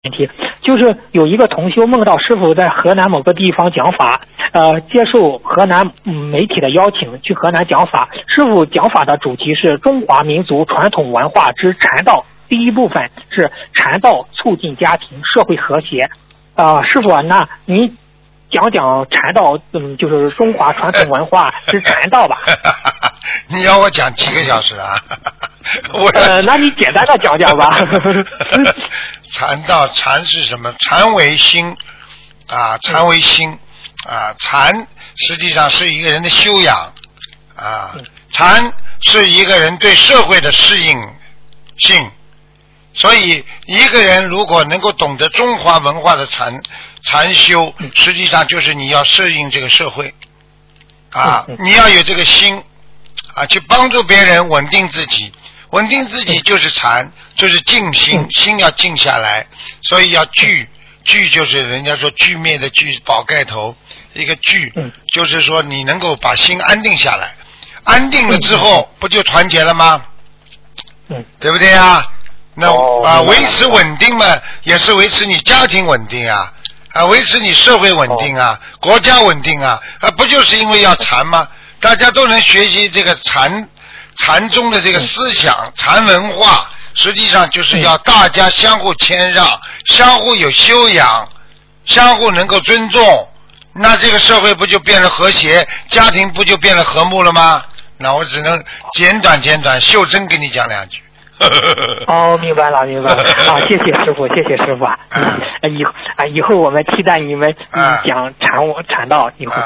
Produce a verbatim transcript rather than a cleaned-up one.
问题，就是有一个同修梦到师傅在河南某个地方讲法，呃，接受河南媒体的邀请去河南讲法。师傅讲法的主题是中华民族传统文化之禅道，第一部分是禅道促进家庭社会和谐。啊、呃，师傅啊，那您讲讲禅道，嗯，就是中华传统文化之禅道吧。 你要我讲几个小时啊？我呃，那你简单的讲讲吧。 禅道，禅是什么？禅为心啊，禅为心啊，禅实际上是一个人的修养啊，禅是一个人对社会的适应性。所以一个人如果能够懂得中华文化的禅禅修，实际上就是你要适应这个社会啊，你要有这个心啊，去帮助别人稳定自己，稳定自己就是禅，就是静心，心要静下来。所以要聚，聚就是人家说聚灭的聚，宝盖头，一个聚就是说你能够把心安定下来，安定了之后不就团结了吗？对不对啊？那啊，维持稳定嘛，也是维持你家庭稳定啊，啊，维持你社会稳定啊，国家稳定啊，啊，不就是因为要禅吗？大家都能学习这个禅禅宗的这个思想，禅文化，实际上就是要大家相互谦让，相互有修养，相互能够尊重，那这个社会不就变得和谐，家庭不就变得和睦了吗？那我只能简短简短，秀珍给你讲两句。 哦，明白了，明白了。啊，谢谢师傅，谢谢师傅啊。嗯，以后啊，以后我们期待你们嗯讲禅禅道以后。